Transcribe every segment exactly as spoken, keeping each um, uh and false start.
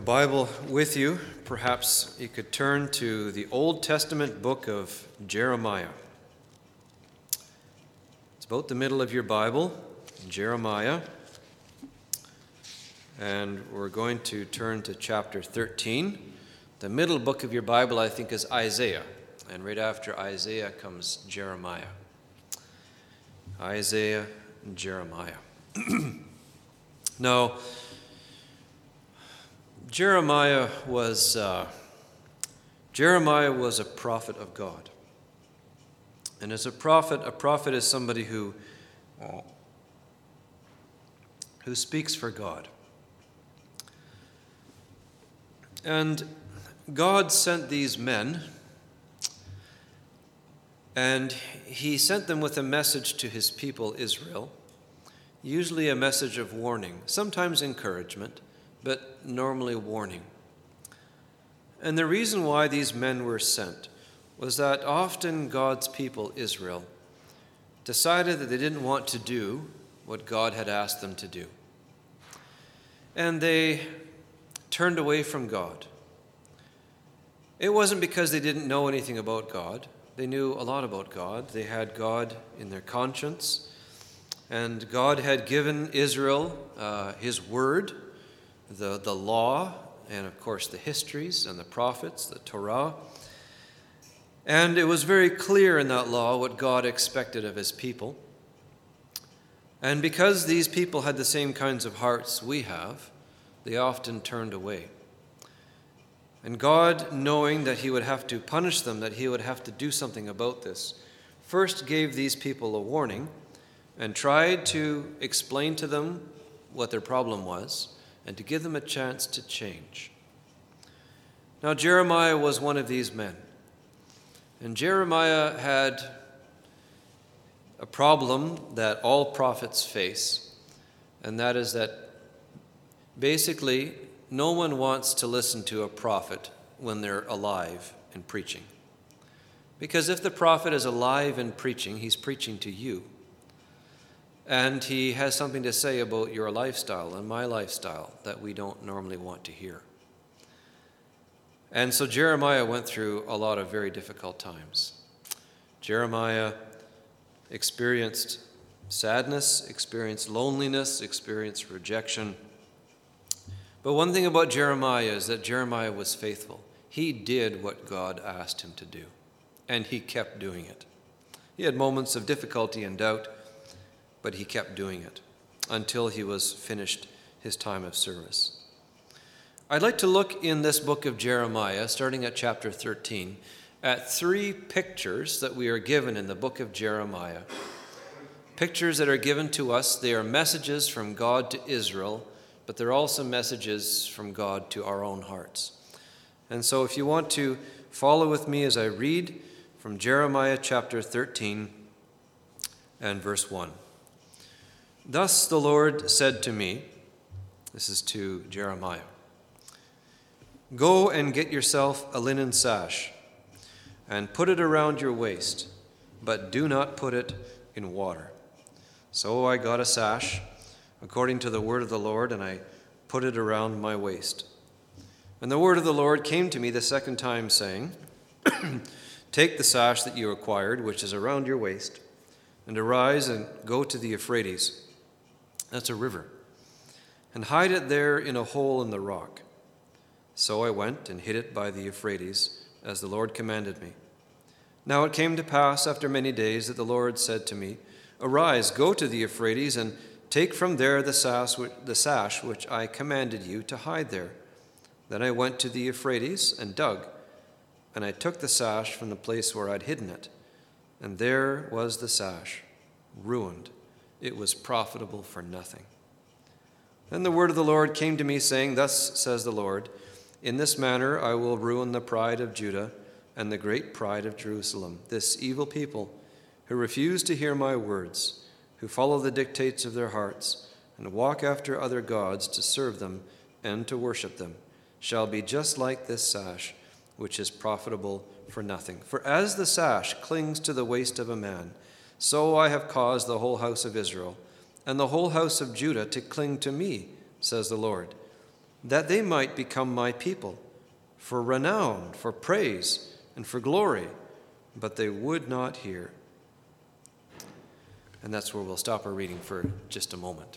Bible with you, perhaps you could turn to the Old Testament book of Jeremiah. It's about the middle of your Bible, Jeremiah, and we're going to turn to chapter thirteen. The middle book of your Bible, I think, is Isaiah, and right after Isaiah comes Jeremiah. Isaiah and Jeremiah. Now, Jeremiah was uh, Jeremiah was a prophet of God, and as a prophet, a prophet is somebody who who speaks for God. And God sent these men, and He sent them with a message to His people Israel, usually a message of warning, sometimes encouragement, but normally warning. And the reason why these men were sent was that often God's people, Israel, decided that they didn't want to do what God had asked them to do. And they turned away from God. It wasn't because they didn't know anything about God. They knew a lot about God. They had God in their conscience. And God had given Israel uh, His word, the, the law, and of course the histories and the prophets, the Torah. And it was very clear in that law what God expected of His people. And because these people had the same kinds of hearts we have, they often turned away. And God, knowing that He would have to punish them, that He would have to do something about this, first gave these people a warning and tried to explain to them what their problem was, and to give them a chance to change. Now, Jeremiah was one of these men. And Jeremiah had a problem that all prophets face, and that is that basically no one wants to listen to a prophet when they're alive and preaching. Because if the prophet is alive and preaching, he's preaching to you. And he has something to say about your lifestyle and my lifestyle that we don't normally want to hear. And so Jeremiah went through a lot of very difficult times. Jeremiah experienced sadness, experienced loneliness, experienced rejection. But one thing about Jeremiah is that Jeremiah was faithful. He did what God asked him to do, and he kept doing it. He had moments of difficulty and doubt, but he kept doing it until he was finished his time of service. I'd like to look in this book of Jeremiah, starting at chapter thirteen, at three pictures that we are given in the book of Jeremiah. Pictures that are given to us. They are messages from God to Israel, but they're also messages from God to our own hearts. And so if you want to follow with me as I read from Jeremiah chapter thirteen and verse one. Thus the Lord said to me, this is to Jeremiah, go and get yourself a linen sash and put it around your waist, but do not put it in water. So I got a sash according to the word of the Lord, and I put it around my waist. And the word of the Lord came to me the second time, saying, take the sash that you acquired, which is around your waist, and arise and go to the Euphrates. That's a river. And hide it there in a hole in the rock. So I went and hid it by the Euphrates, as the Lord commanded me. Now it came to pass after many days that the Lord said to me, arise, go to the Euphrates, and take from there the sash, the sash which I commanded you to hide there. Then I went to the Euphrates and dug, and I took the sash from the place where I'd hidden it. And there was the sash, ruined. It was profitable for nothing. Then the word of the Lord came to me, saying, thus says the Lord, in this manner I will ruin the pride of Judah and the great pride of Jerusalem, this evil people who refuse to hear my words, who follow the dictates of their hearts, and walk after other gods to serve them and to worship them, shall be just like this sash, which is profitable for nothing. For as the sash clings to the waist of a man, so I have caused the whole house of Israel and the whole house of Judah to cling to me, says the Lord. that they might become my people, for renown, for praise, and for glory, but they would not hear." And that's where we'll stop our reading for just a moment.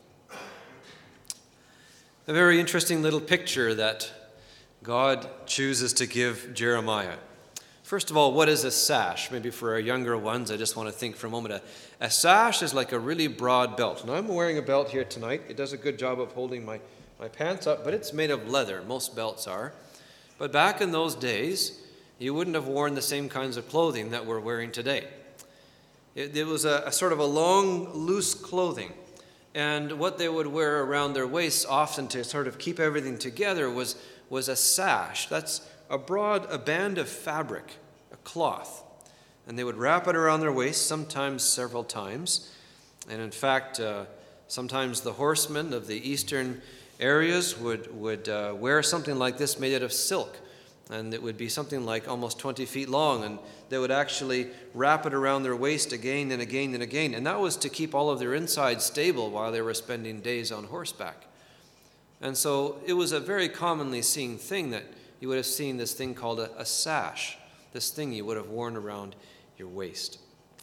A very interesting little picture that God chooses to give Jeremiah. First of all, what is a sash? Maybe for our younger ones, I just want to think for a moment. A, a sash is like a really broad belt. Now, I'm wearing a belt here tonight. It does a good job of holding my, my pants up, but it's made of leather. Most belts are. But back in those days, you wouldn't have worn the same kinds of clothing that we're wearing today. It, it was a, a sort of a long, loose clothing. And what they would wear around their waists often to sort of keep everything together was, was a sash. That's a broad, a band of fabric, a cloth. And they would wrap it around their waist, sometimes several times. And in fact, uh, sometimes the horsemen of the eastern areas would, would uh, wear something like this made out of silk. And it would be something like almost twenty feet long, and they would actually wrap it around their waist again and again and again. And that was to keep all of their insides stable while they were spending days on horseback. And so it was a very commonly seen thing that you would have seen this thing called a, a sash, this thing you would have worn around your waist.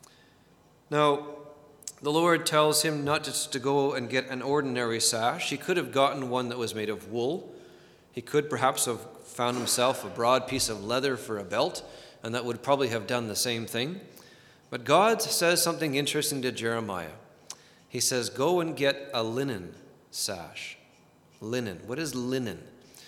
Now, the Lord tells him not just to go and get an ordinary sash. He could have gotten one that was made of wool. He could perhaps have found himself a broad piece of leather for a belt, and that would probably have done the same thing. But God says something interesting to Jeremiah. He says, "Go and get a linen sash." Linen. What is linen?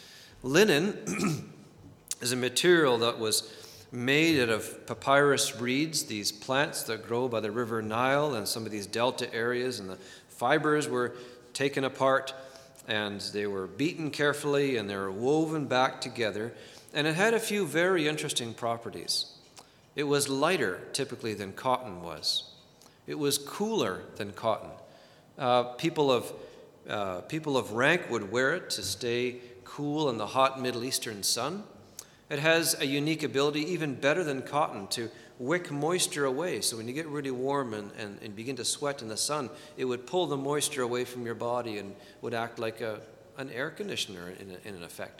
Linen is a material that was made out of papyrus reeds, these plants that grow by the river Nile and some of these delta areas, and the fibers were taken apart and they were beaten carefully and they were woven back together, and it had a few very interesting properties. It was lighter typically than cotton was. It was cooler than cotton. Uh, people of uh, people of rank would wear it to stay cool in the hot Middle Eastern sun. It has a unique ability, even better than cotton, to wick moisture away. So when you get really warm and, and, and begin to sweat in the sun, it would pull the moisture away from your body and would act like a, an air conditioner in, a, in an effect.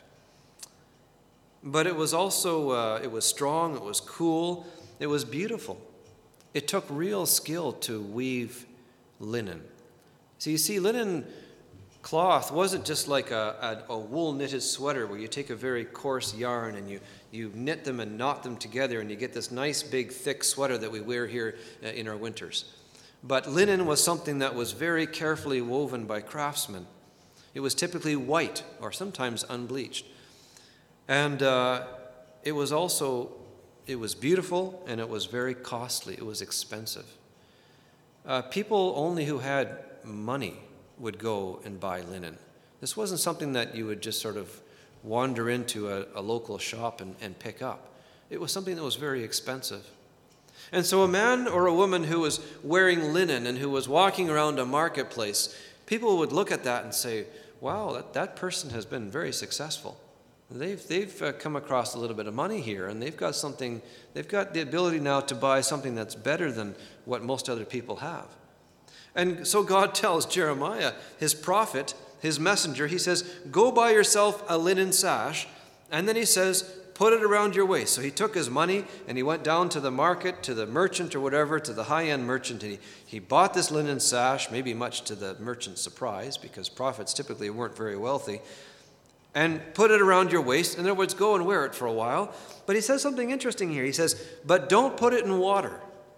But it was also, uh, it was strong, it was cool, it was beautiful. It took real skill to weave linen. So you see, linen cloth wasn't just like a, a, a wool knitted sweater where you take a very coarse yarn and you, you knit them and knot them together and you get this nice big thick sweater that we wear here uh, in our winters. But linen was something that was very carefully woven by craftsmen. It was typically white or sometimes unbleached. And uh, it was also, it was beautiful and it was very costly. It was expensive. Uh, people only who had money would go and buy linen. This wasn't something that you would just sort of wander into a, a local shop and, and pick up. It was something that was very expensive. And so a man or a woman who was wearing linen and who was walking around a marketplace, people would look at that and say, wow, that, that person has been very successful. They've, they've uh, come across a little bit of money here, and they've got something, they've got the ability now to buy something that's better than what most other people have. And so God tells Jeremiah, his prophet, his messenger, he says, go buy yourself a linen sash. And then he says, put it around your waist. So he took his money and he went down to the market, to the merchant or whatever, to the high-end merchant. And he, he bought this linen sash, maybe much to the merchant's surprise, because prophets typically weren't very wealthy, and put it around your waist. In other words, go and wear it for a while. But he says something interesting here. He says, but don't put it in water.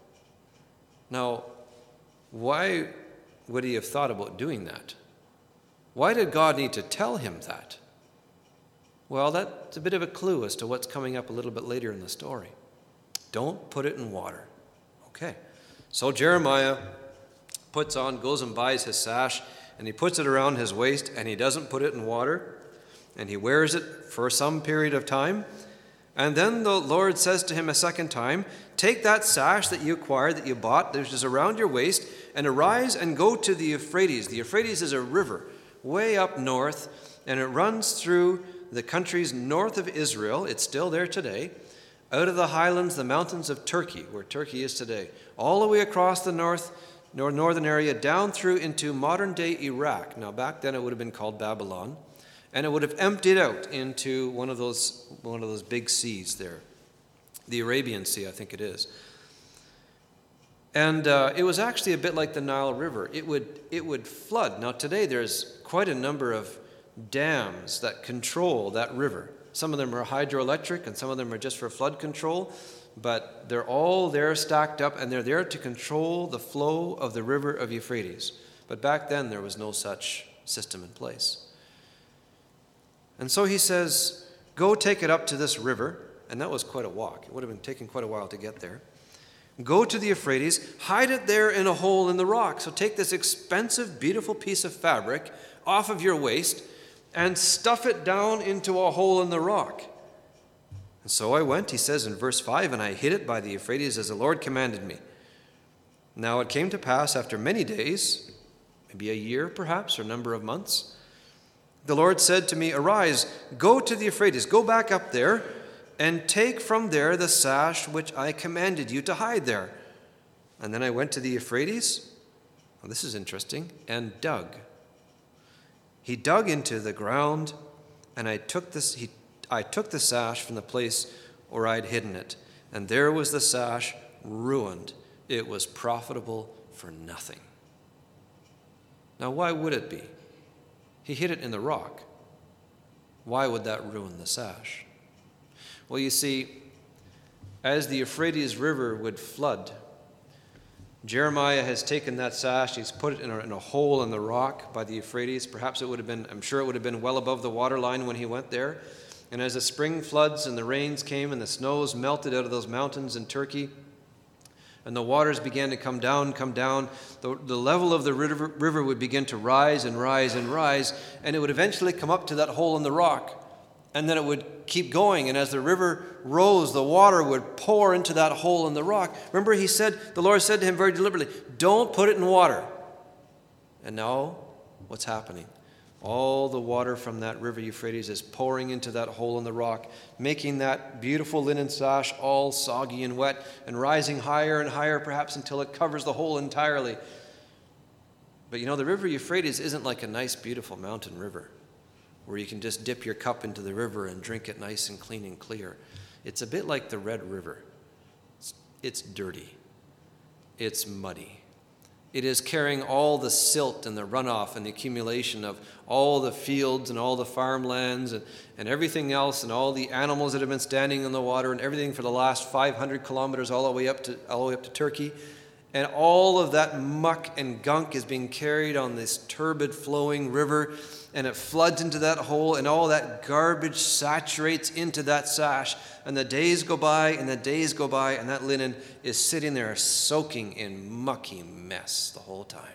Now, why would he have thought about doing that? Why did God need to tell him that? Well, that's a bit of a clue as to what's coming up a little bit later in the story. Don't put it in water. Okay. So Jeremiah puts on, goes and buys his sash, and he puts it around his waist, and he doesn't put it in water, and he wears it for some period of time. And then the Lord says to him a second time, take that sash that you acquired, that you bought, that is around your waist, and arise and go to the Euphrates. The Euphrates is a river way up north, and it runs through the countries north of Israel. It's still there today, out of the highlands, the mountains of Turkey, where Turkey is today, all the way across the north, northern area, down through into modern-day Iraq. Now, back then it would have been called Babylon. and it would have emptied out into one of those one of those big seas there, the Arabian Sea, I think it is. And uh, it was actually a bit like the Nile River. It would it would flood. Now today there's quite a number of dams that control that river. Some of them are hydroelectric and some of them are just for flood control, but they're all there stacked up, and they're there to control the flow of the river of Euphrates. But back then there was no such system in place. And so he says, go take it up to this river, and that was quite a walk. It would have been taking quite a while to get there. Go to the Euphrates, hide it there in a hole in the rock. So take this expensive, beautiful piece of fabric off of your waist and stuff it down into a hole in the rock. And so I went, he says in verse five, and I hid it by the Euphrates as the Lord commanded me. Now it came to pass after many days, maybe a year perhaps, or a number of months, the Lord said to me, arise, go to the Euphrates, go back up there, and take from there the sash which I commanded you to hide there. And then I went to the Euphrates, well, this is interesting, and dug. He dug into the ground, and I took this. He, I took the sash from the place where I'd hidden it, and there was the sash ruined. It was profitable for nothing. Now, why would it be? He hid it in the rock. Why would that ruin the sash? Well, you see, as the Euphrates River would flood, Jeremiah has taken that sash, he's put it in a, in a hole in the rock by the Euphrates. Perhaps it would have been, I'm sure it would have been well above the water line when he went there. And as the spring floods and the rains came and the snows melted out of those mountains in Turkey, and the waters began to come down, come down, the, the level of the river, river would begin to rise and rise and rise, and it would eventually come up to that hole in the rock. And then it would keep going. And as the river rose, the water would pour into that hole in the rock. Remember, he said, the Lord said to him very deliberately, don't put it in water. And now, what's happening? All the water from that river Euphrates is pouring into that hole in the rock, making that beautiful linen sash all soggy and wet, and rising higher and higher, perhaps until it covers the hole entirely. But you know, the river Euphrates isn't like a nice, beautiful mountain river, where you can just dip your cup into the river and drink it nice and clean and clear. It's a bit like the Red River. It's, it's dirty. It's muddy. It is carrying all the silt and the runoff and the accumulation of all the fields and all the farmlands and, and everything else, and all the animals that have been standing in the water and everything for the last five hundred kilometers all the way up to all the way up to Turkey. And all of that muck and gunk is being carried on this turbid flowing river, and it floods into that hole, and all that garbage saturates into that sash. And the days go by, and the days go by, and that linen is sitting there soaking in mucky mess the whole time.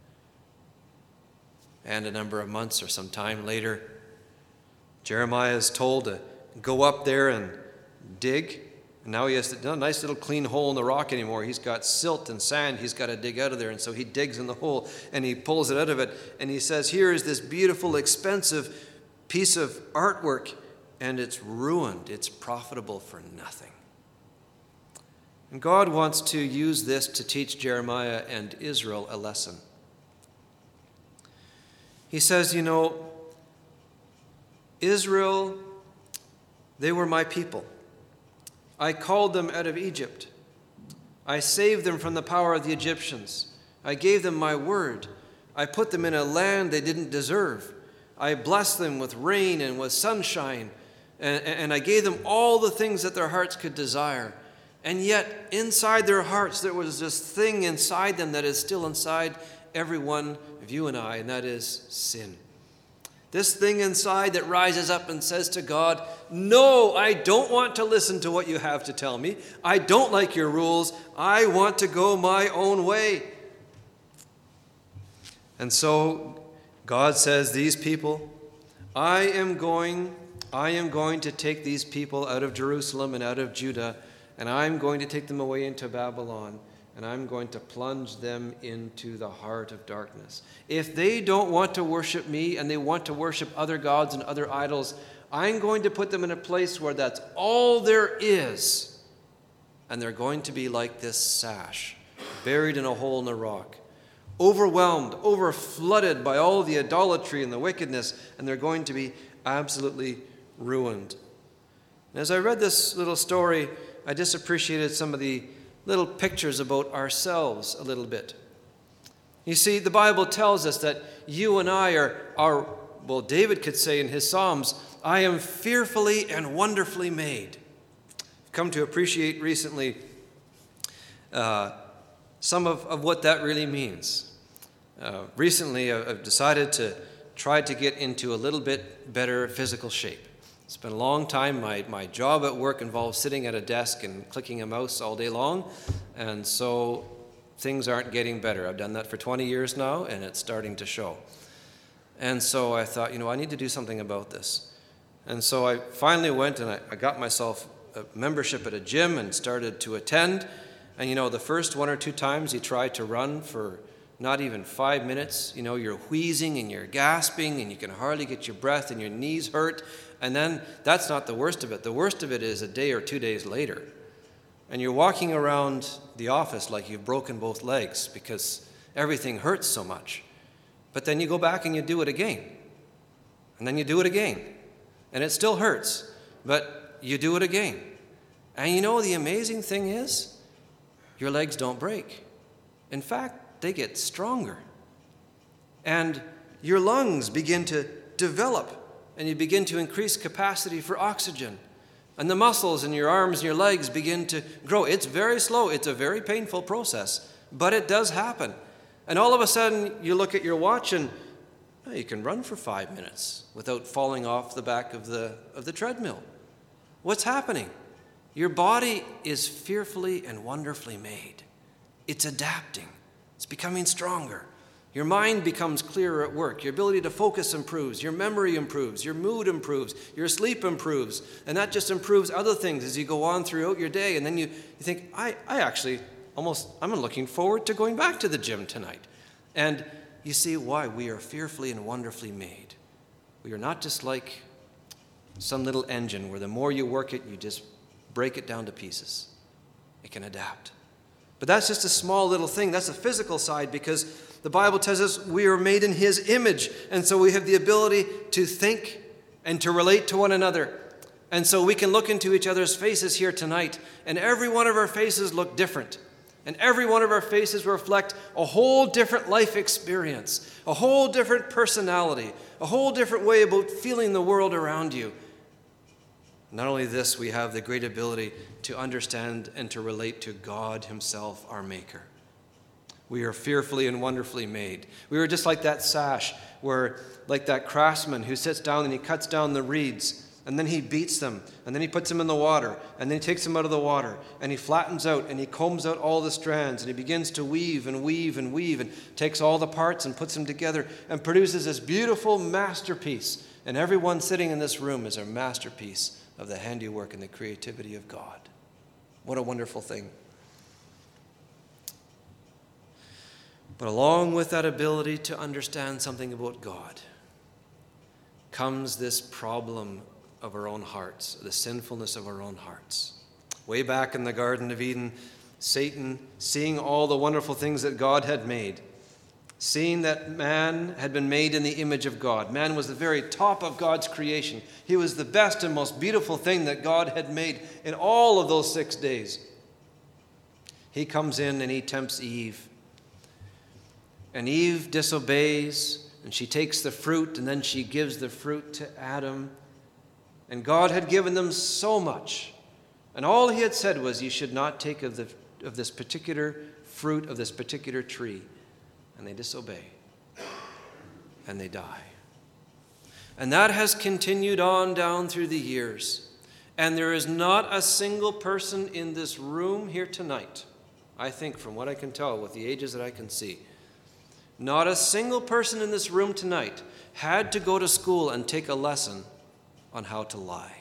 And a number of months or some time later, Jeremiah is told to go up there and dig. And now he has a nice little clean hole in the rock anymore. He's got silt and sand he's got to dig out of there. And so he digs in the hole and he pulls it out of it. And he says, here is this beautiful, expensive piece of artwork, and it's ruined. It's profitable for nothing. And God wants to use this to teach Jeremiah and Israel a lesson. He says, you know, Israel, they were my people. I called them out of Egypt. I saved them from the power of the Egyptians. I gave them my word. I put them in a land they didn't deserve. I blessed them with rain and with sunshine. And, and I gave them all the things that their hearts could desire. And yet, inside their hearts, there was this thing inside them that is still inside every one of you and I, and that is sin. This thing inside that rises up and says to God, no, I don't want to listen to what you have to tell me. I don't like your rules. I want to go my own way. And so God says, these people, I am going, I am going to take these people out of Jerusalem and out of Judah, and I'm going to take them away into Babylon. And I'm going to plunge them into the heart of darkness. If they don't want to worship me and they want to worship other gods and other idols, I'm going to put them in a place where that's all there is. And they're going to be like this sash, buried in a hole in the rock, overwhelmed, overflooded by all the idolatry and the wickedness, and they're going to be absolutely ruined. And as I read this little story, I just appreciated some of the little pictures about ourselves a little bit. You see, the Bible tells us that you and I are, are, well, David could say in his Psalms, I am fearfully and wonderfully made. I've come to appreciate recently uh, some of, of what that really means. Uh, recently, I've decided to try to get into a little bit better physical shape. It's been a long time. My, my job at work involves sitting at a desk and clicking a mouse all day long, and so things aren't getting better. I've done that for twenty years now, and it's starting to show. And so I thought, you know, I need to do something about this. And so I finally went and I, I got myself a membership at a gym and started to attend. And, you know, the first one or two times you try to run for not even five minutes, you know, you're wheezing and you're gasping and you can hardly get your breath and your knees hurt. And then that's not the worst of it. The worst of it is a day or two days later. And you're walking around the office like you've broken both legs because everything hurts so much. But then you go back and you do it again. And then you do it again. And it still hurts. But you do it again. And you know the amazing thing is, your legs don't break. In fact, they get stronger. And your lungs begin to develop. And you begin to increase capacity for oxygen. And the muscles in your arms and your legs begin to grow. It's very slow. It's a very painful process. But it does happen. And all of a sudden, you look at your watch and oh, you can run for five minutes without falling off the back of the, of the treadmill. What's happening? Your body is fearfully and wonderfully made. It's adapting. It's becoming stronger. Your mind becomes clearer at work. Your ability to focus improves. Your memory improves. Your mood improves. Your sleep improves. And that just improves other things as you go on throughout your day. And then you, you think, I, I actually almost, I'm looking forward to going back to the gym tonight. And you see why we are fearfully and wonderfully made. We are not just like some little engine where the more you work it, you just break it down to pieces. It can adapt. But that's just a small little thing. That's the physical side because the Bible tells us we are made in His image. And so we have the ability to think and to relate to one another. And so we can look into each other's faces here tonight. And every one of our faces look different. And every one of our faces reflect a whole different life experience, a whole different personality, a whole different way about feeling the world around you. Not only this, we have the great ability to understand and to relate to God Himself, our Maker. We are fearfully and wonderfully made. We are just like that sash, where, like that craftsman who sits down and he cuts down the reeds, and then he beats them, and then he puts them in the water, and then he takes them out of the water, and he flattens out, and he combs out all the strands, and he begins to weave and weave and weave, and takes all the parts and puts them together, and produces this beautiful masterpiece. And everyone sitting in this room is a masterpiece of the handiwork and the creativity of God. What a wonderful thing. But along with that ability to understand something about God comes this problem of our own hearts, the sinfulness of our own hearts. Way back in the Garden of Eden, Satan, seeing all the wonderful things that God had made, seeing that man had been made in the image of God. Man was the very top of God's creation. He was the best and most beautiful thing that God had made in all of those six days. He comes in and he tempts Eve. And Eve disobeys, and she takes the fruit, and then she gives the fruit to Adam. And God had given them so much. And all He had said was, you should not take of, the, of this particular fruit of this particular tree. And they disobey. And they die. And that has continued on down through the years. And there is not a single person in this room here tonight, I think from what I can tell with the ages that I can see, not a single person in this room tonight had to go to school and take a lesson on how to lie.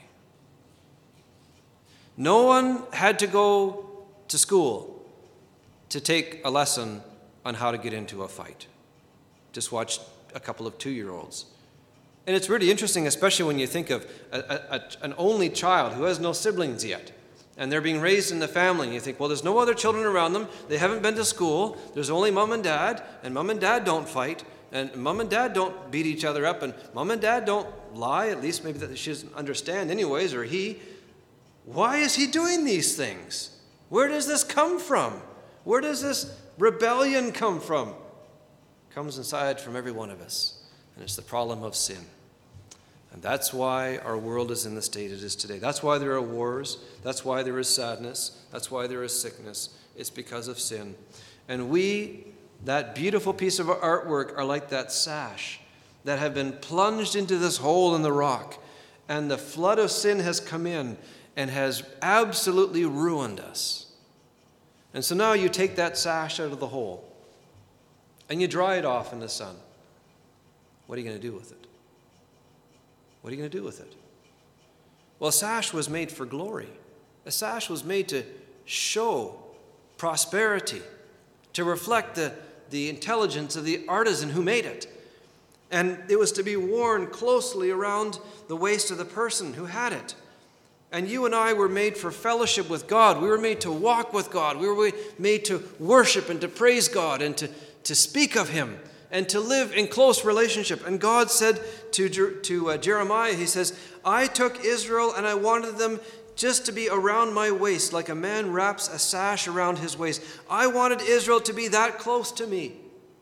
No one had to go to school to take a lesson on how to get into a fight. Just watch a couple of two-year-olds. And it's really interesting, especially when you think of a, a, a, an only child who has no siblings yet. And they're being raised in the family. And you think, well, there's no other children around them. They haven't been to school. There's only mom and dad. And mom and dad don't fight. And mom and dad don't beat each other up, and mom and dad don't lie, at least maybe that she doesn't understand anyways, or he. Why is he doing these things? Where does this come from? Where does this rebellion come from? It comes inside from every one of us, and it's the problem of sin. And that's why our world is in the state it is today. That's why there are wars. That's why there is sadness. That's why there is sickness. It's because of sin. And we, that beautiful piece of artwork, are like that sash that have been plunged into this hole in the rock. And the flood of sin has come in and has absolutely ruined us. And so now you take that sash out of the hole and you dry it off in the sun. What are you going to do with it? What are you going to do with it? Well, a sash was made for glory. A sash was made to show prosperity, to reflect the, the intelligence of the artisan who made it. And it was to be worn closely around the waist of the person who had it. And you and I were made for fellowship with God. We were made to walk with God. We were made to worship and to praise God and to, to speak of Him and to live in close relationship. And God said to, to uh, Jeremiah, He says, I took Israel and I wanted them just to be around my waist, like a man wraps a sash around his waist. I wanted Israel to be that close to me.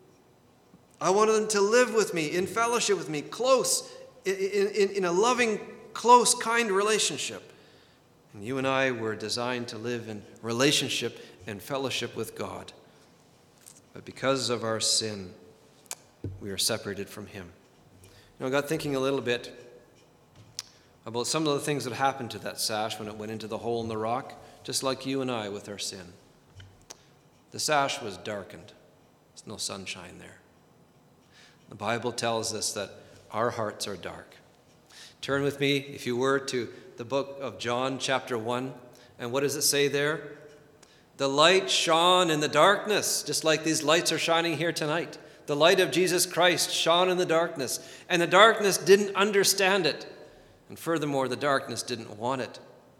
I wanted them to live with me, in fellowship with me, close, in, in, in a loving, close, kind relationship. And you and I were designed to live in relationship and fellowship with God. But because of our sin, we are separated from Him. You know, I got thinking a little bit about some of the things that happened to that sash when it went into the hole in the rock, just like you and I with our sin. The sash was darkened. There's no sunshine there. The Bible tells us that our hearts are dark. Turn with me, if you were, to the book of John, chapter one. And what does it say there? The light shone in the darkness, just like these lights are shining here tonight. The light of Jesus Christ shone in the darkness, and the darkness didn't understand it. And furthermore, the darkness didn't want it.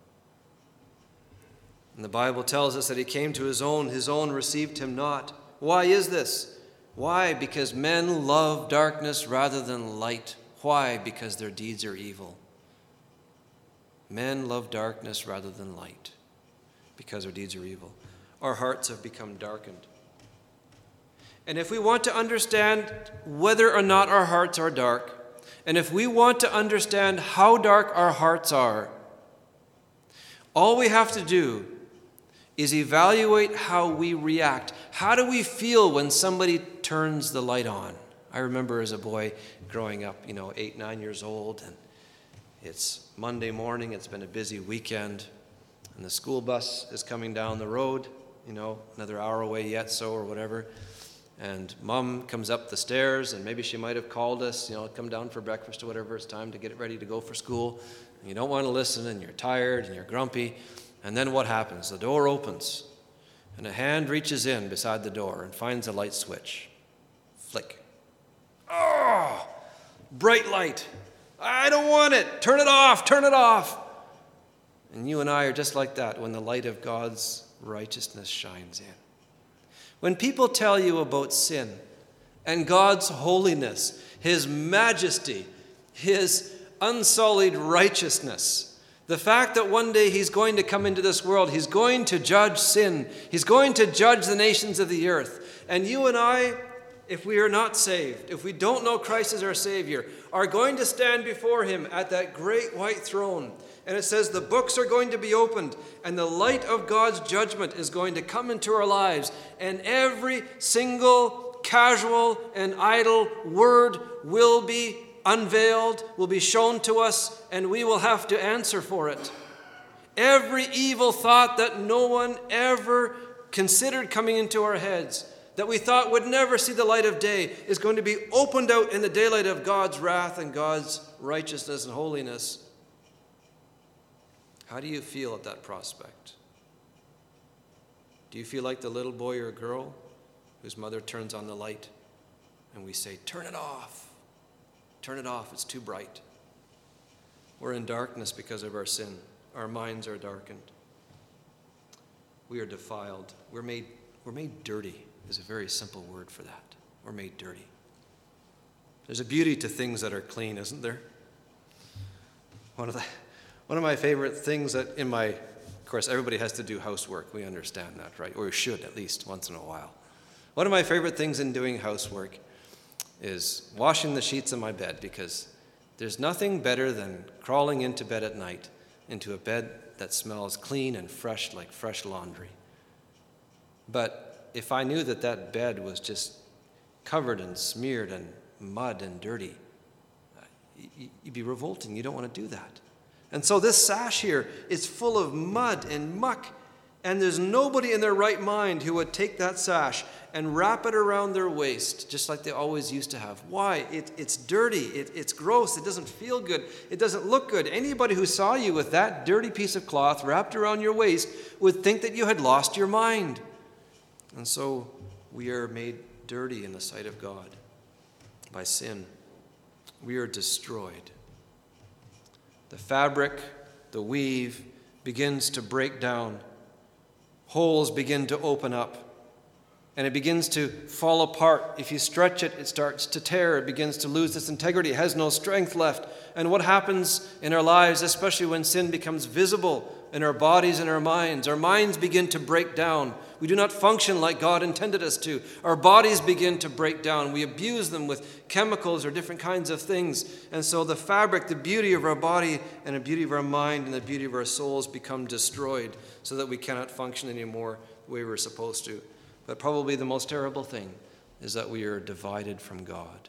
And the Bible tells us that He came to His own, His own received Him not. Why is this? Why? Because men love darkness rather than light. Why? Because their deeds are evil. Men love darkness rather than light because their deeds are evil. Our hearts have become darkened. And if we want to understand whether or not our hearts are dark, and if we want to understand how dark our hearts are, all we have to do is evaluate how we react. How do we feel when somebody turns the light on? I remember as a boy growing up, you know, eight, nine years old, and it's Monday morning, it's been a busy weekend, and the school bus is coming down the road, you know, another hour away yet so or whatever. And Mom comes up the stairs, and maybe she might have called us, you know, come down for breakfast or whatever. It's time to get ready to go for school. And you don't want to listen, and you're tired, and you're grumpy. And then what happens? The door opens, and a hand reaches in beside the door and finds a light switch. Flick. Oh, bright light. I don't want it. Turn it off. Turn it off. And you and I are just like that when the light of God's righteousness shines in. When people tell you about sin and God's holiness, His majesty, His unsullied righteousness, the fact that one day He's going to come into this world, He's going to judge sin, He's going to judge the nations of the earth, and you and I, if we are not saved, if we don't know Christ as our Savior, are going to stand before Him at that great white throne. And it says the books are going to be opened, and the light of God's judgment is going to come into our lives, and every single casual and idle word will be unveiled, will be shown to us, and we will have to answer for it. Every evil thought that no one ever considered coming into our heads, that we thought would never see the light of day, is going to be opened out in the daylight of God's wrath and God's righteousness and holiness. How do you feel at that prospect? Do you feel like the little boy or girl whose mother turns on the light and we say, turn it off, turn it off, it's too bright? We're in darkness because of our sin. Our minds are darkened. We are defiled. We're made, we're made dirty is a very simple word for that. We're made dirty. There's a beauty to things that are clean, isn't there? One of the, one of my favorite things that in my, of course, everybody has to do housework. We understand that, right? Or should, at least once in a while. One of my favorite things in doing housework is washing the sheets in my bed, because there's nothing better than crawling into bed at night, into a bed that smells clean and fresh like fresh laundry. But if I knew that that bed was just covered and smeared and mud and dirty, you'd be revolting. You don't want to do that. And so this sash here is full of mud and muck, and there's nobody in their right mind who would take that sash and wrap it around their waist, just like they always used to have. Why? It, it's dirty. It, it's gross. It doesn't feel good. It doesn't look good. Anybody who saw you with that dirty piece of cloth wrapped around your waist would think that you had lost your mind. And so we are made dirty in the sight of God by sin. We are destroyed. The fabric, the weave, begins to break down. Holes begin to open up, and it begins to fall apart. If you stretch it, it starts to tear. It begins to lose its integrity. It has no strength left. And what happens in our lives, especially when sin becomes visible in our bodies and our minds? Our minds begin to break down. We do not function like God intended us to. Our bodies begin to break down. We abuse them with chemicals or different kinds of things. And so the fabric, the beauty of our body and the beauty of our mind and the beauty of our souls become destroyed, so that we cannot function anymore the way we're supposed to. But probably the most terrible thing is that we are divided from God.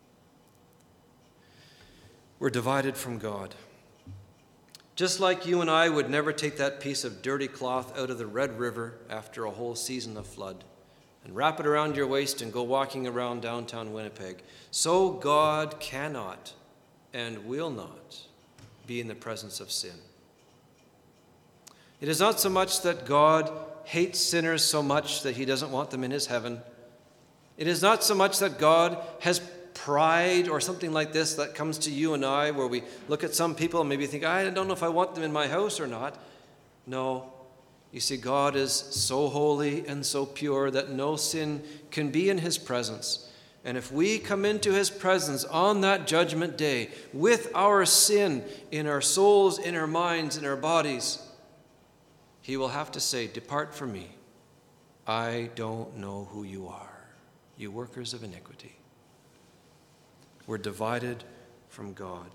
We're divided from God. Just like you and I would never take that piece of dirty cloth out of the Red River after a whole season of flood and wrap it around your waist and go walking around downtown Winnipeg, so God cannot and will not be in the presence of sin. It is not so much that God hates sinners so much that he doesn't want them in his heaven. It is not so much that God has pride or something like this that comes to you and I, where we look at some people and maybe think, I don't know if I want them in my house or not. No. You see, God is so holy and so pure that no sin can be in his presence. And if we come into his presence on that judgment day with our sin in our souls, in our minds, in our bodies, he will have to say, depart from me. I don't know who you are, you workers of iniquity. We're divided from God.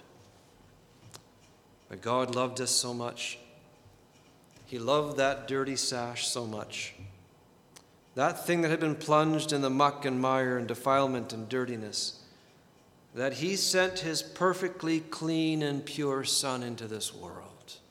But God loved us so much. He loved that dirty sash so much. That thing that had been plunged in the muck and mire and defilement and dirtiness, that he sent his perfectly clean and pure Son into this world.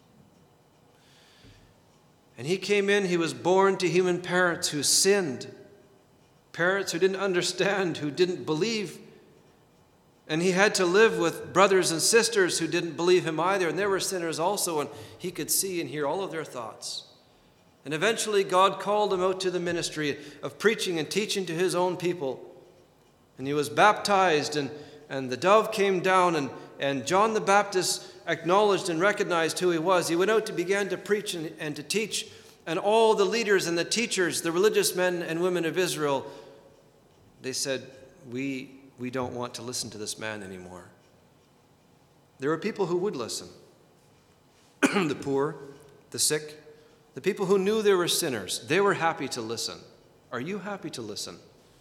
And he came in, he was born to human parents who sinned, parents who didn't understand, who didn't believe. And he had to live with brothers and sisters who didn't believe him either, and they were sinners also, and he could see and hear all of their thoughts. And eventually God called him out to the ministry of preaching and teaching to his own people. And he was baptized, and, and the dove came down, and, and John the Baptist acknowledged and recognized who he was. He went out to begin to preach and, and to teach, and all the leaders and the teachers, the religious men and women of Israel, they said, we, we don't want to listen to this man anymore. There were people who would listen. The poor, the sick, the people who knew they were sinners, they were happy to listen. Are you happy to listen?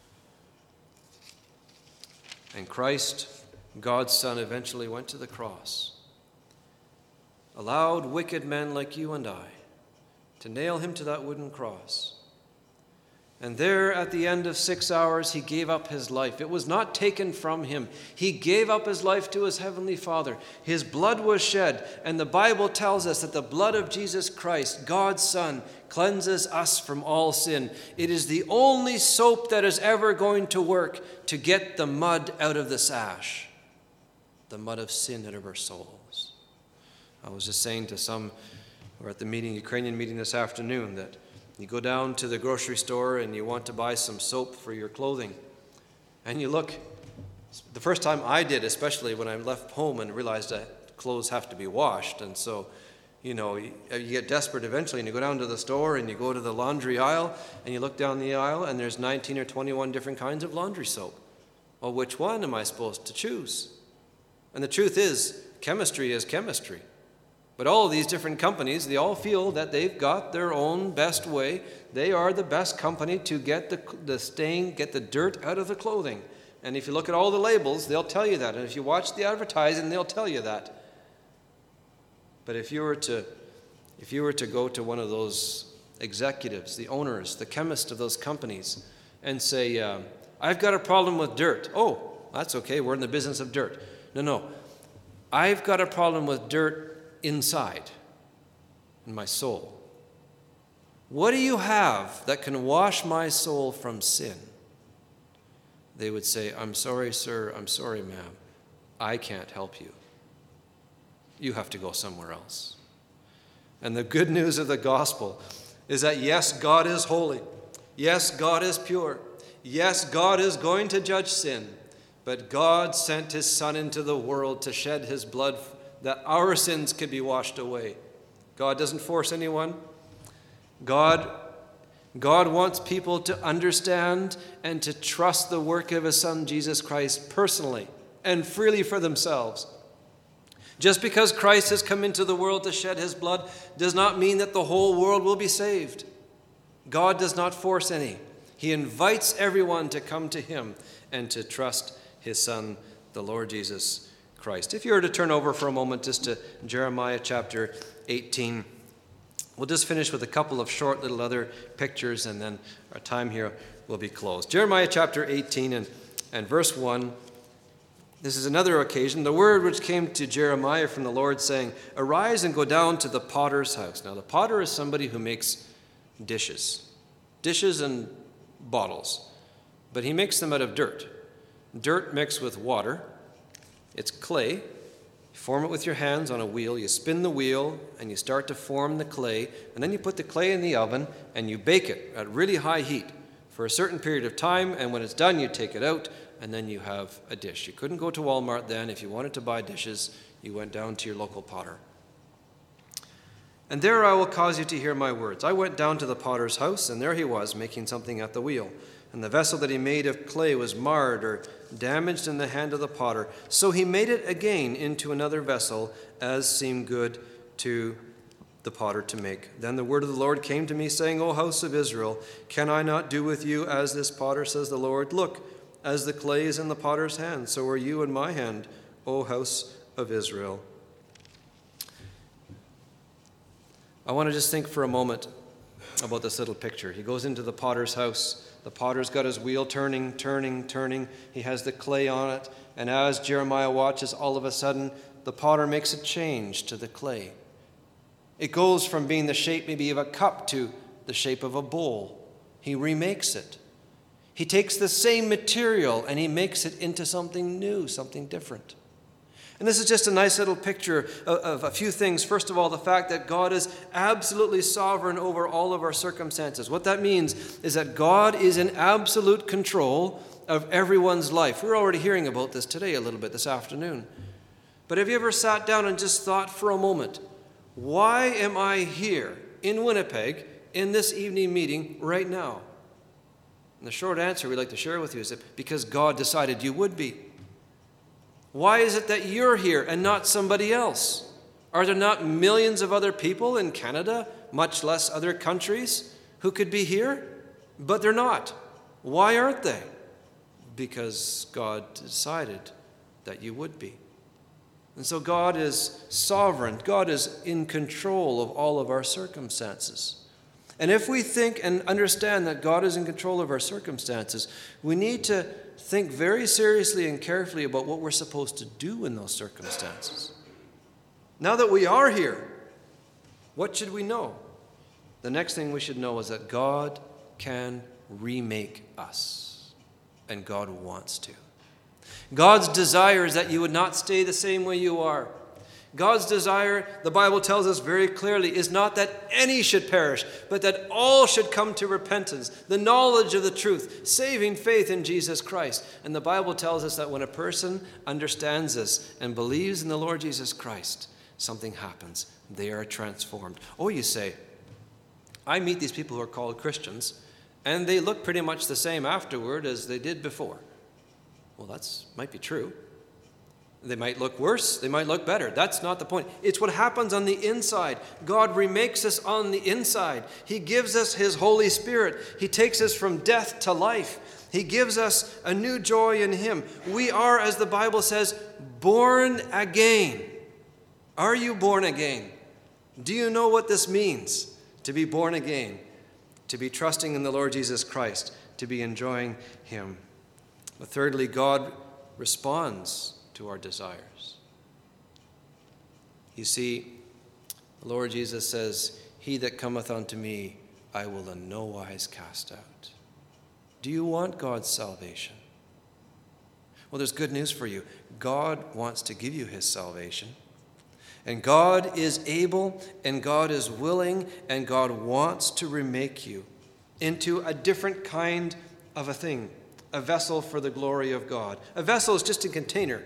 And Christ, God's Son, eventually went to the cross, allowed wicked men like you and I to nail him to that wooden cross. And there at the end of six hours, he gave up his life. It was not taken from him. He gave up his life to his heavenly Father. His blood was shed, and the Bible tells us that the blood of Jesus Christ, God's Son, cleanses us from all sin. It is the only soap that is ever going to work to get the mud out of the sash, the mud of sin out of our souls. I was just saying to some who were at the meeting, Ukrainian meeting this afternoon, that you go down to the grocery store and you want to buy some soap for your clothing. And you look, the first time I did, especially when I left home and realized that clothes have to be washed. And so, you know, you, you get desperate eventually and you go down to the store and you go to the laundry aisle and you look down the aisle and there's nineteen or twenty-one different kinds of laundry soap. Well, which one am I supposed to choose? And the truth is, chemistry is chemistry. But all of these different companies, they all feel that they've got their own best way. They are the best company to get the, the stain, get the dirt out of the clothing. And if you look at all the labels, they'll tell you that. And if you watch the advertising, they'll tell you that. But if you were to, if you were to go to one of those executives, the owners, the chemists of those companies, and say, uh, I've got a problem with dirt. Oh, that's okay, we're in the business of dirt. No, no. I've got a problem with dirt inside, in my soul. What do you have that can wash my soul from sin? They would say, I'm sorry, sir, I'm sorry, ma'am. I can't help you. You have to go somewhere else. And the good news of the gospel is that yes, God is holy. Yes, God is pure. Yes, God is going to judge sin. But God sent his Son into the world to shed his blood that our sins could be washed away. God doesn't force anyone. God, God wants people to understand and to trust the work of his Son, Jesus Christ, personally and freely for themselves. Just because Christ has come into the world to shed his blood does not mean that the whole world will be saved. God does not force any. He invites everyone to come to him and to trust his Son, the Lord Jesus Christ. If you were to turn over for a moment just to Jeremiah chapter eighteen, we'll just finish with a couple of short little other pictures, and then our time here will be closed. Jeremiah chapter eighteen and, and verse one. This is another occasion, the word which came to Jeremiah from the Lord, saying, arise and go down to the potter's house. Now, the potter is somebody who makes dishes, dishes and bottles, but he makes them out of dirt. Dirt mixed with water. It's clay. You form it with your hands on a wheel. You spin the wheel, and you start to form the clay, and then you put the clay in the oven, and you bake it at really high heat for a certain period of time, and when it's done, you take it out, and then you have a dish. You couldn't go to Walmart then. If you wanted to buy dishes, you went down to your local potter. And there I will cause you to hear my words. I went down to the potter's house, and there he was, making something at the wheel. And the vessel that he made of clay was marred or damaged in the hand of the potter. So he made it again into another vessel, as seemed good to the potter to make. Then the word of the Lord came to me, saying, O house of Israel, can I not do with you as this potter, says the Lord? Look, as the clay is in the potter's hand, so are you in my hand, O house of Israel. I want to just think for a moment about this little picture. He goes into the potter's house. The potter's got his wheel turning, turning, turning. He has the clay on it. And as Jeremiah watches, all of a sudden, the potter makes a change to the clay. It goes from being the shape maybe of a cup to the shape of a bowl. He remakes it. He takes the same material and he makes it into something new, something different. And this is just a nice little picture of, of a few things. First of all, the fact that God is absolutely sovereign over all of our circumstances. What that means is that God is in absolute control of everyone's life. We're already hearing about this today a little bit this afternoon. But have you ever sat down and just thought for a moment, why am I here in Winnipeg in this evening meeting right now? And the short answer we'd like to share with you is that because God decided you would be. Why is it that you're here and not somebody else? Are there not millions of other people in Canada, much less other countries, who could be here? But they're not. Why aren't they? Because God decided that you would be. And so God is sovereign. God is in control of all of our circumstances. And if we think and understand that God is in control of our circumstances, we need to think very seriously and carefully about what we're supposed to do in those circumstances. Now that we are here, what should we know? The next thing we should know is that God can remake us, and God wants to. God's desire is that you would not stay the same way you are. God's desire, the Bible tells us very clearly, is not that any should perish, but that all should come to repentance, the knowledge of the truth, saving faith in Jesus Christ. And the Bible tells us that when a person understands this and believes in the Lord Jesus Christ, something happens. They are transformed. Oh, you say, I meet these people who are called Christians, and they look pretty much the same afterward as they did before. Well, that's might be true. They might look worse. They might look better. That's not the point. It's what happens on the inside. God remakes us on the inside. He gives us his Holy Spirit. He takes us from death to life. He gives us a new joy in him. We are, as the Bible says, born again. Are you born again? Do you know what this means, to be born again? To be trusting in the Lord Jesus Christ, to be enjoying him. But thirdly, God responds to our desires. You see, the Lord Jesus says, "He that cometh unto me, I will in no wise cast out." Do you want God's salvation? Well, there's good news for you. God wants to give you his salvation. And God is able, and God is willing, and God wants to remake you into a different kind of a thing, a vessel for the glory of God. A vessel is just a container.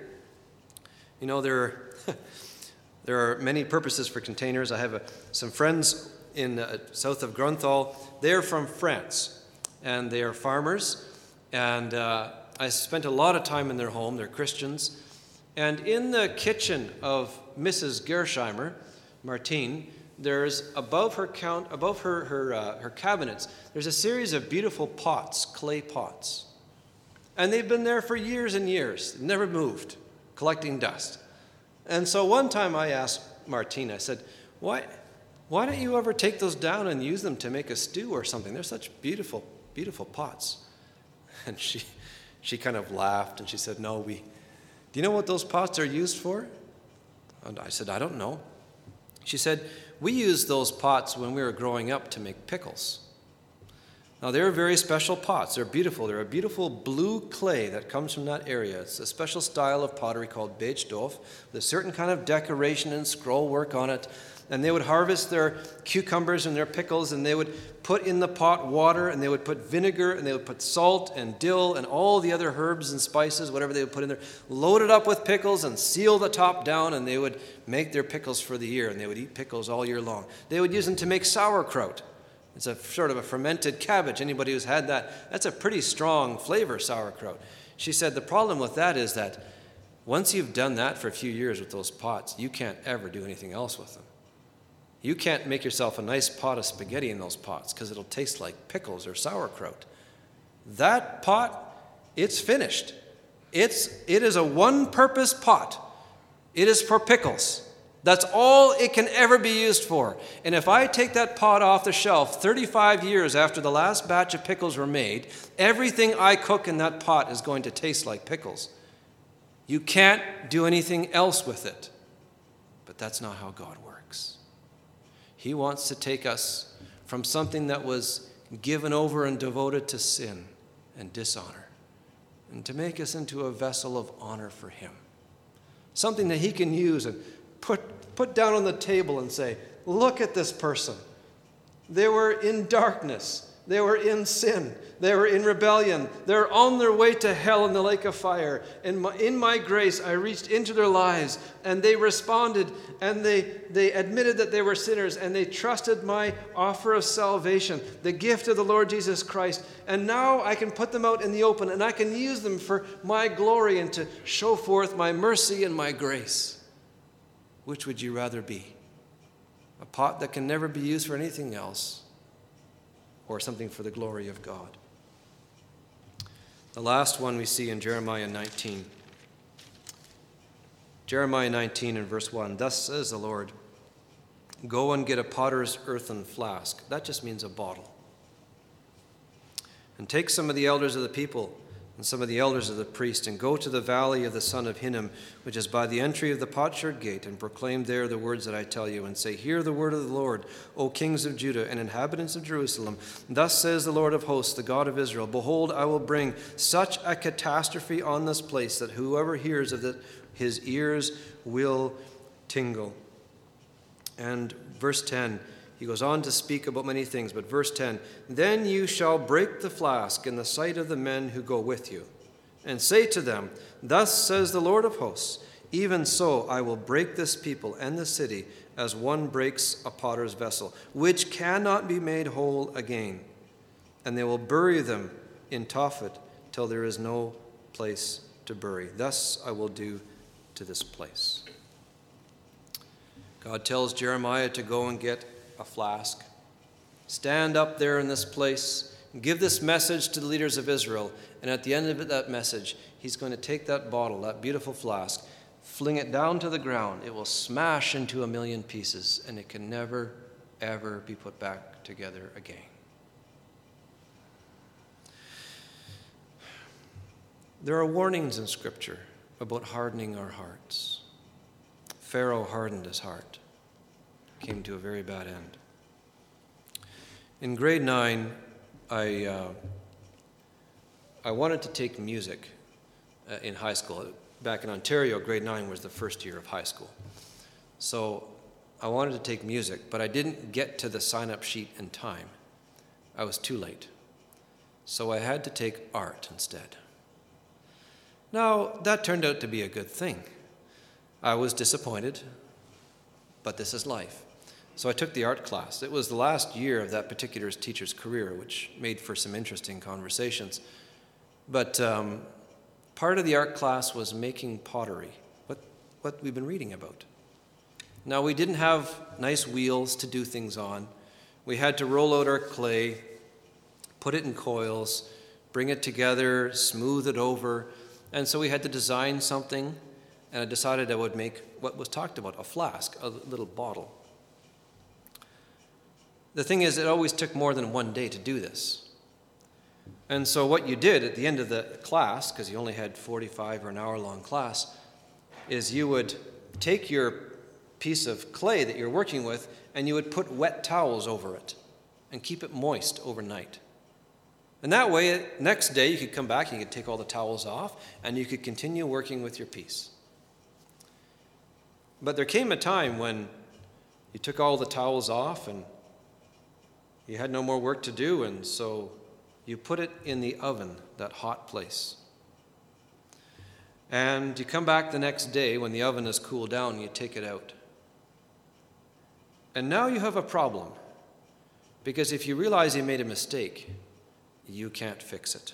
You know, there are, there are many purposes for containers. I have a, some friends in uh, south of Grunthal. They're from France, and they are farmers. And uh, I spent a lot of time in their home. They're Christians. And in the kitchen of Missus Gersheimer, Martine, there's above her count, above her her, uh, her cabinets, there's a series of beautiful pots, clay pots. And they've been there for years and years, never moved, collecting dust. And so one time I asked Martine, I said, why, why don't you ever take those down and use them to make a stew or something? They're such beautiful, beautiful pots. And she, she kind of laughed and she said, no, we, do you know what those pots are used for? And I said, I don't know. She said, we used those pots when we were growing up to make pickles. Now, they're very special pots. They're beautiful. They're a beautiful blue clay that comes from that area. It's a special style of pottery called Beechdorf, with a certain kind of decoration and scroll work on it. And they would harvest their cucumbers and their pickles, and they would put in the pot water, and they would put vinegar, and they would put salt and dill and all the other herbs and spices, whatever they would put in there, load it up with pickles and seal the top down, and they would make their pickles for the year, and they would eat pickles all year long. They would use them to make sauerkraut. It's a sort of a fermented cabbage. Anybody who's had that, that's a pretty strong flavor, sauerkraut. She said the problem with that is that once you've done that for a few years with those pots, you can't ever do anything else with them. You can't make yourself a nice pot of spaghetti in those pots because it'll taste like pickles or sauerkraut. That pot, it's finished. It's, it is a one-purpose pot. It is for pickles. That's all it can ever be used for. And if I take that pot off the shelf thirty-five years after the last batch of pickles were made, everything I cook in that pot is going to taste like pickles. You can't do anything else with it. But that's not how God works. He wants to take us from something that was given over and devoted to sin and dishonor, and to make us into a vessel of honor for him. Something that he can use and put, put down on the table and say, look at this person. They were in darkness. They were in sin. They were in rebellion. They're on their way to hell in the lake of fire. And in my grace, I reached into their lives, and they responded, and they, they admitted that they were sinners, and they trusted my offer of salvation, the gift of the Lord Jesus Christ. And now I can put them out in the open, and I can use them for my glory and to show forth my mercy and my grace. Which would you rather be? A pot that can never be used for anything else, or something for the glory of God? The last one we see in Jeremiah nineteen. Jeremiah nineteen and verse one. Thus says the Lord, go and get a potter's earthen flask. That just means a bottle. And take some of the elders of the people and some of the elders of the priest, and go to the valley of the son of Hinnom, which is by the entry of the potsherd gate, and proclaim there the words that I tell you, and say, hear the word of the Lord, O kings of Judah and inhabitants of Jerusalem. Thus says the Lord of hosts, the God of Israel, behold, I will bring such a catastrophe on this place that whoever hears of it, his ears will tingle. And verse ten, he goes on to speak about many things, but verse ten, then you shall break the flask in the sight of the men who go with you, and say to them, thus says the Lord of hosts, even so I will break this people and the city as one breaks a potter's vessel, which cannot be made whole again. And they will bury them in Tophet till there is no place to to bury. Thus I will do to this place. God tells Jeremiah to go and get a flask. Stand up there in this place and give this message to the leaders of Israel. And at the end of that message, he's going to take that bottle, that beautiful flask, fling it down to the ground. It will smash into a million pieces, and it can never, ever be put back together again. There are warnings in Scripture about hardening our hearts. Pharaoh hardened his heart, came to a very bad end. In grade nine, I uh, I wanted to take music uh, in high school. Back in Ontario, grade nine was the first year of high school. So I wanted to take music, but I didn't get to the sign-up sheet in time. I was too late. So I had to take art instead. Now, that turned out to be a good thing. I was disappointed, but this is life. So I took the art class. It was the last year of that particular teacher's career, which made for some interesting conversations. But um, part of the art class was making pottery, what, what we've been reading about. Now, we didn't have nice wheels to do things on. We had to roll out our clay, put it in coils, bring it together, smooth it over. And so we had to design something, and I decided I would make what was talked about, a flask, a little bottle. The thing is, it always took more than one day to do this. And so what you did at the end of the class, because you only had forty-five or an hour-long class, is you would take your piece of clay that you're working with, and you would put wet towels over it and keep it moist overnight. And that way, next day, you could come back, you could take all the towels off, and you could continue working with your piece. But there came a time when you took all the towels off, and you had no more work to do, and so you put it in the oven, that hot place. And you come back the next day when the oven has cooled down, and you take it out. And now you have a problem, because if you realize you made a mistake, you can't fix it.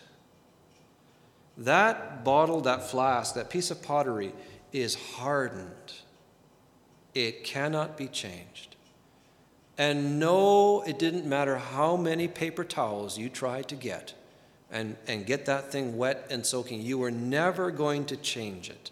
That bottle, that flask, that piece of pottery is hardened. It cannot be changed. And no, it didn't matter how many paper towels you tried to get and, and get that thing wet and soaking, you were never going to change it.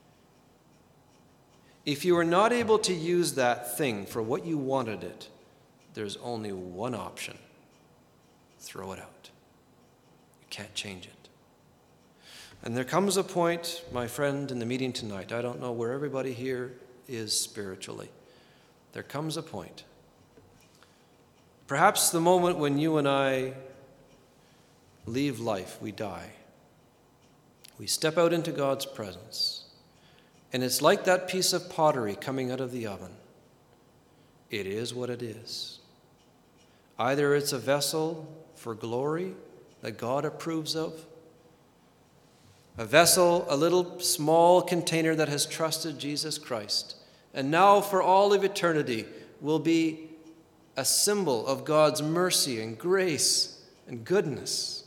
If you were not able to use that thing for what you wanted it, there's only one option. Throw it out. You can't change it. And there comes a point, my friend, in the meeting tonight, I don't know where everybody here is spiritually. There comes a point, perhaps the moment when you and I leave life, we die. We step out into God's presence, and it's like that piece of pottery coming out of the oven. It is what it is. Either it's a vessel for glory that God approves of, a vessel, a little small container that has trusted Jesus Christ, and now for all of eternity will be a symbol of God's mercy and grace and goodness.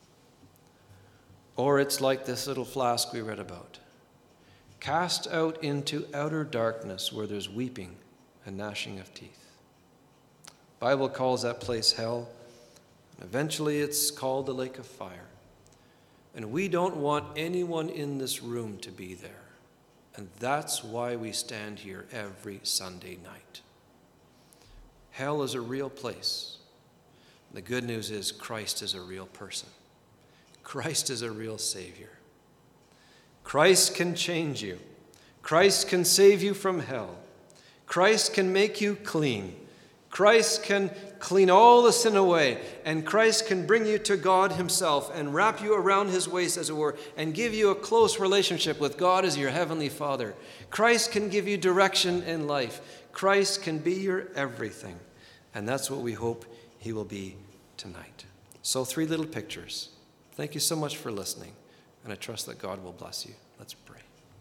Or it's like this little flask we read about, cast out into outer darkness where there's weeping and gnashing of teeth. The Bible calls that place hell, and eventually it's called the lake of fire. And we don't want anyone in this room to be there. And that's why we stand here every Sunday night. Hell is a real place. The good news is Christ is a real person. Christ is a real Savior. Christ can change you. Christ can save you from hell. Christ can make you clean. Christ can clean all the sin away, and Christ can bring you to God himself and wrap you around his waist, as it were, and give you a close relationship with God as your heavenly Father. Christ can give you direction in life. Christ can be your everything, and that's what we hope he will be tonight. So three little pictures. Thank you so much for listening, and I trust that God will bless you. Let's pray.